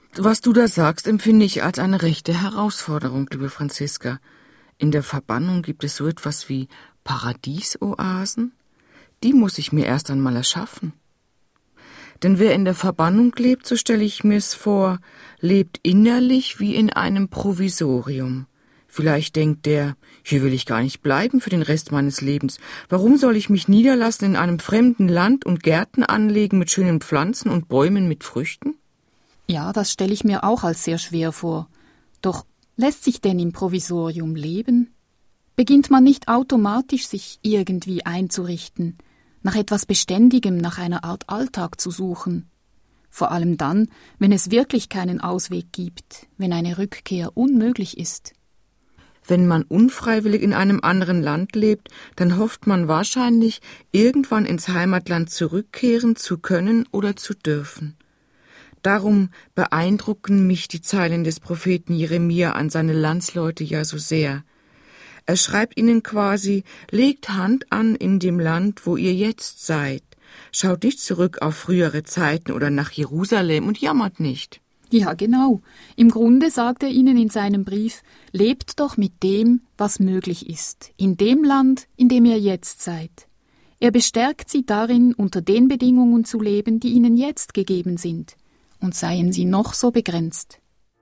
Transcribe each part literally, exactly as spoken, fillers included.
Was du da sagst, empfinde ich als eine rechte Herausforderung, liebe Franziska. In der Verbannung gibt es so etwas wie Paradiesoasen. Die muss ich mir erst einmal erschaffen. Denn wer in der Verbannung lebt, so stelle ich mir's vor, lebt innerlich wie in einem Provisorium. Vielleicht denkt der, hier will ich gar nicht bleiben für den Rest meines Lebens. Warum soll ich mich niederlassen in einem fremden Land und Gärten anlegen mit schönen Pflanzen und Bäumen mit Früchten? Ja, das stelle ich mir auch als sehr schwer vor. Doch lässt sich denn im Provisorium leben? Beginnt man nicht automatisch, sich irgendwie einzurichten, nach etwas Beständigem, nach einer Art Alltag zu suchen? Vor allem dann, wenn es wirklich keinen Ausweg gibt, wenn eine Rückkehr unmöglich ist. Wenn man unfreiwillig in einem anderen Land lebt, dann hofft man wahrscheinlich, irgendwann ins Heimatland zurückkehren zu können oder zu dürfen. Darum beeindrucken mich die Zeilen des Propheten Jeremia an seine Landsleute ja so sehr. Er schreibt ihnen quasi, legt Hand an in dem Land, wo ihr jetzt seid. Schaut nicht zurück auf frühere Zeiten oder nach Jerusalem und jammert nicht. Ja, genau. Im Grunde sagt er ihnen in seinem Brief, lebt doch mit dem, was möglich ist, in dem Land, in dem ihr jetzt seid. Er bestärkt sie darin, unter den Bedingungen zu leben, die ihnen jetzt gegeben sind, und seien sie noch so begrenzt.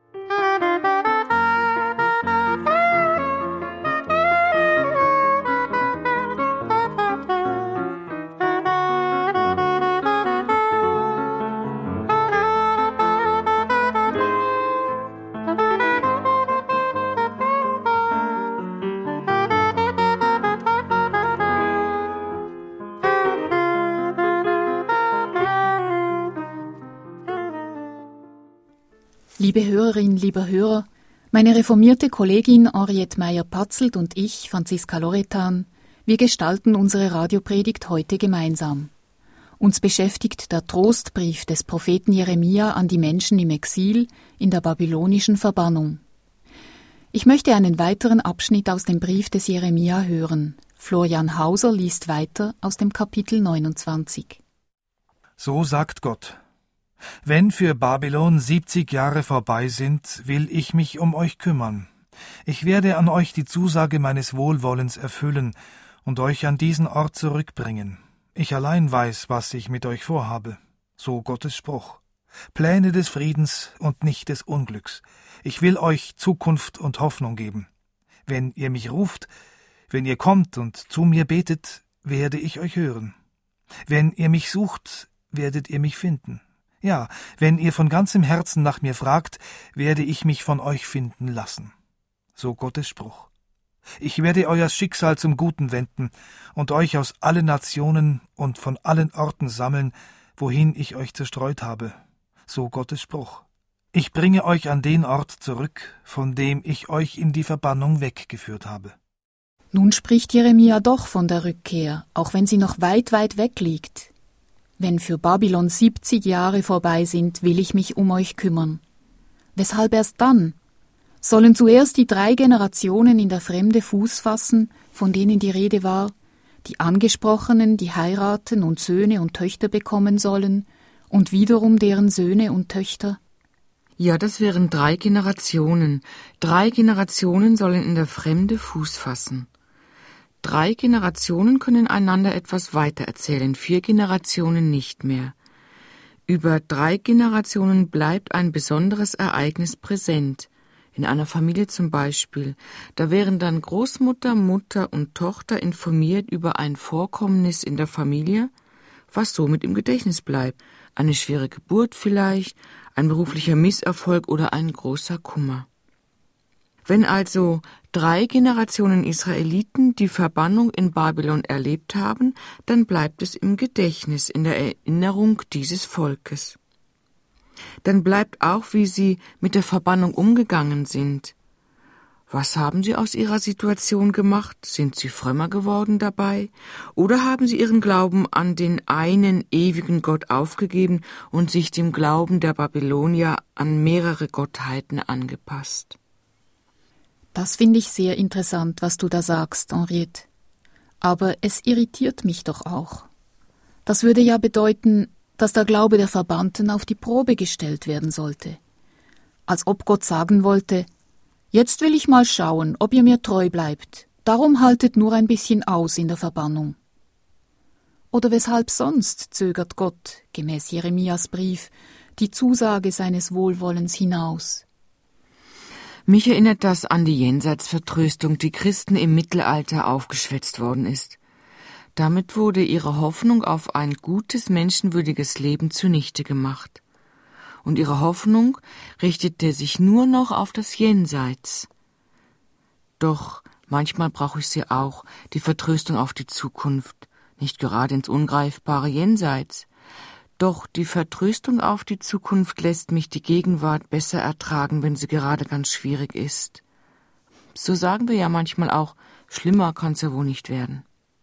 Liebe Hörerinnen, lieber Hörer, meine reformierte Kollegin Henriette Meyer-Patzelt und ich, Franziska Loretan, wir gestalten unsere Radiopredigt heute gemeinsam. Uns beschäftigt der Trostbrief des Propheten Jeremia an die Menschen im Exil in der babylonischen Verbannung. Ich möchte einen weiteren Abschnitt aus dem Brief des Jeremia hören. Florian Hauser liest weiter aus dem Kapitel neunundzwanzig. So sagt Gott: Wenn für Babylon siebzig Jahre vorbei sind, will ich mich um euch kümmern. Ich werde an euch die Zusage meines Wohlwollens erfüllen und euch an diesen Ort zurückbringen. Ich allein weiß, was ich mit euch vorhabe. So Gottes Spruch. Pläne des Friedens und nicht des Unglücks. Ich will euch Zukunft und Hoffnung geben. Wenn ihr mich ruft, wenn ihr kommt und zu mir betet, werde ich euch hören. Wenn ihr mich sucht, werdet ihr mich finden. Ja, wenn ihr von ganzem Herzen nach mir fragt, werde ich mich von euch finden lassen. So Gottes Spruch. Ich werde euer Schicksal zum Guten wenden und euch aus allen Nationen und von allen Orten sammeln, wohin ich euch zerstreut habe. So Gottes Spruch. Ich bringe euch an den Ort zurück, von dem ich euch in die Verbannung weggeführt habe. Nun spricht Jeremia doch von der Rückkehr, auch wenn sie noch weit, weit weg liegt. Wenn für Babylon siebzig Jahre vorbei sind, will ich mich um euch kümmern. Weshalb erst dann? Sollen zuerst die drei Generationen in der Fremde Fuß fassen, von denen die Rede war, die Angesprochenen, die heiraten und Söhne und Töchter bekommen sollen, und wiederum deren Söhne und Töchter? Ja, das wären drei Generationen. Drei Generationen sollen in der Fremde Fuß fassen. Drei Generationen können einander etwas weitererzählen, vier Generationen nicht mehr. Über drei Generationen bleibt ein besonderes Ereignis präsent. In einer Familie zum Beispiel. Da wären dann Großmutter, Mutter und Tochter informiert über ein Vorkommnis in der Familie, was somit im Gedächtnis bleibt. Eine schwere Geburt vielleicht, ein beruflicher Misserfolg oder ein großer Kummer. Wenn also drei Generationen Israeliten die Verbannung in Babylon erlebt haben, dann bleibt es im Gedächtnis, in der Erinnerung dieses Volkes. Dann bleibt auch, wie sie mit der Verbannung umgegangen sind. Was haben sie aus ihrer Situation gemacht? Sind sie frömmer geworden dabei? Oder haben sie ihren Glauben an den einen ewigen Gott aufgegeben und sich dem Glauben der Babylonier an mehrere Gottheiten angepasst? Das finde ich sehr interessant, was du da sagst, Henriette. Aber es irritiert mich doch auch. Das würde ja bedeuten, dass der Glaube der Verbannten auf die Probe gestellt werden sollte. als ob Gott sagen wollte: Jetzt will ich mal schauen, ob ihr mir treu bleibt, darum haltet nur ein bisschen aus in der Verbannung. Oder weshalb sonst zögert Gott, gemäß Jeremias Brief, die Zusage seines Wohlwollens hinaus? Mich erinnert das an die Jenseitsvertröstung, die Christen im Mittelalter aufgeschwätzt worden ist. Damit wurde ihre Hoffnung auf ein gutes, menschenwürdiges Leben zunichte gemacht. Und ihre Hoffnung richtete sich nur noch auf das Jenseits. Doch manchmal brauche ich sie auch, die Vertröstung auf die Zukunft, nicht gerade ins ungreifbare Jenseits. Doch die Vertröstung auf die Zukunft lässt mich die Gegenwart besser ertragen, wenn sie gerade ganz schwierig ist. So sagen wir ja manchmal auch, schlimmer kann's ja wohl nicht werden.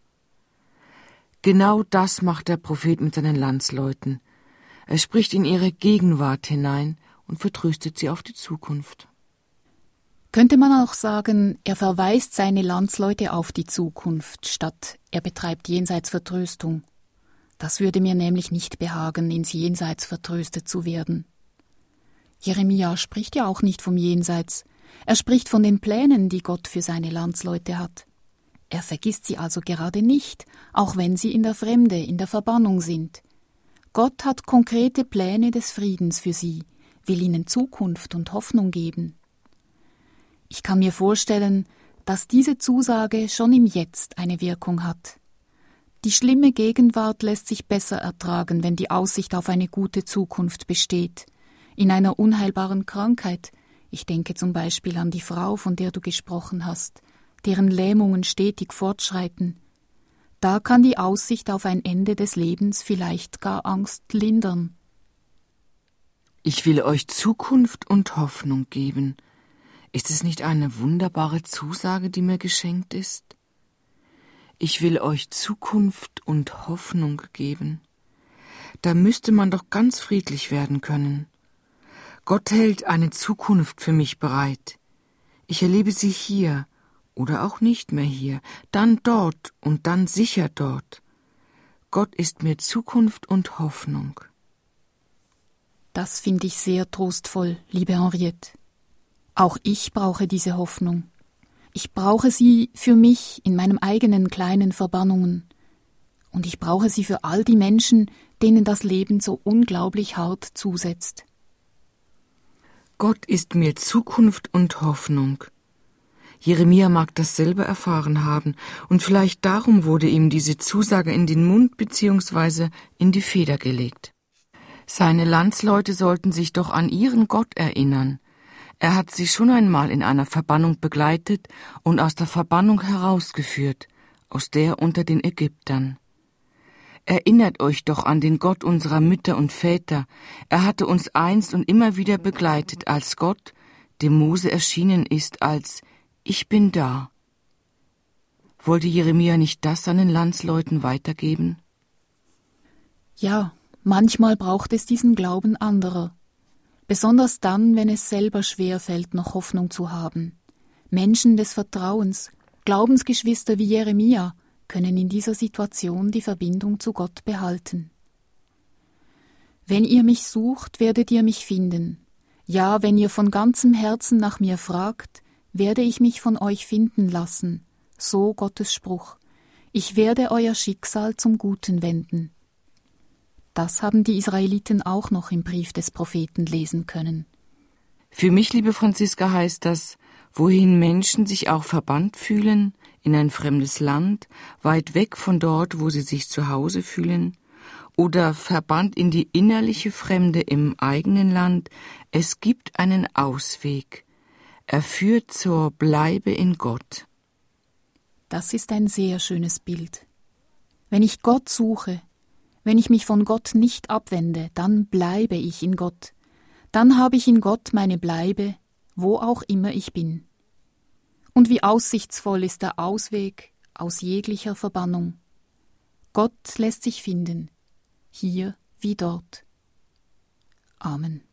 Genau das macht der Prophet mit seinen Landsleuten. Er spricht in ihre Gegenwart hinein und vertröstet sie auf die Zukunft. Könnte man auch sagen, er verweist seine Landsleute auf die Zukunft, statt er betreibt Jenseitsvertröstung. Das würde mir nämlich nicht behagen, ins Jenseits vertröstet zu werden. Jeremia spricht ja auch nicht vom Jenseits. Er spricht von den Plänen, die Gott für seine Landsleute hat. Er vergisst sie also gerade nicht, auch wenn sie in der Fremde, in der Verbannung sind. Gott hat konkrete Pläne des Friedens für sie, will ihnen Zukunft und Hoffnung geben. Ich kann mir vorstellen, dass diese Zusage schon im Jetzt eine Wirkung hat. Die schlimme Gegenwart lässt sich besser ertragen, wenn die Aussicht auf eine gute Zukunft besteht. In einer unheilbaren Krankheit, ich denke zum Beispiel an die Frau, von der du gesprochen hast, deren Lähmungen stetig fortschreiten, da kann die Aussicht auf ein Ende des Lebens vielleicht gar Angst lindern. Ich will euch Zukunft und Hoffnung geben. Ist es nicht eine wunderbare Zusage, die mir geschenkt ist? Ich will euch Zukunft und Hoffnung geben. Da müsste man doch ganz friedlich werden können. Gott hält eine Zukunft für mich bereit. Ich erlebe sie hier oder auch nicht mehr hier, dann dort und dann sicher dort. Gott ist mir Zukunft und Hoffnung. Das finde ich sehr trostvoll, liebe Henriette. Auch ich brauche diese Hoffnung. Ich brauche sie für mich in meinen eigenen kleinen Verbannungen. Und ich brauche sie für all die Menschen, denen das Leben so unglaublich hart zusetzt. Gott ist mir Zukunft und Hoffnung. Jeremia mag das selber erfahren haben, und vielleicht darum wurde ihm diese Zusage in den Mund bzw. in die Feder gelegt. Seine Landsleute sollten sich doch an ihren Gott erinnern. Er hat sie schon einmal in einer Verbannung begleitet und aus der Verbannung herausgeführt, aus der unter den Ägyptern. Erinnert euch doch an den Gott unserer Mütter und Väter. Er hatte uns einst und immer wieder begleitet, als Gott, dem Mose erschienen ist, als »Ich bin da«. Wollte Jeremia nicht das seinen Landsleuten weitergeben? Ja, manchmal braucht es diesen Glauben anderer. Besonders dann, wenn es selber schwer fällt, noch Hoffnung zu haben. Menschen des Vertrauens, Glaubensgeschwister wie Jeremia, können in dieser Situation die Verbindung zu Gott behalten. Wenn ihr mich sucht, werdet ihr mich finden. Ja, wenn ihr von ganzem Herzen nach mir fragt, werde ich mich von euch finden lassen. So Gottes Spruch. Ich werde euer Schicksal zum Guten wenden. Das haben die Israeliten auch noch im Brief des Propheten lesen können. Für mich, liebe Franziska, heißt das, wohin Menschen sich auch verbannt fühlen, in ein fremdes Land, weit weg von dort, wo sie sich zu Hause fühlen, oder verbannt in die innerliche Fremde im eigenen Land, es gibt einen Ausweg. Er führt zur Bleibe in Gott. Das ist ein sehr schönes Bild. Wenn ich Gott suche, wenn ich mich von Gott nicht abwende, dann bleibe ich in Gott. Dann habe ich in Gott meine Bleibe, wo auch immer ich bin. Und wie aussichtsvoll ist der Ausweg aus jeglicher Verbannung. Gott lässt sich finden, hier wie dort. Amen.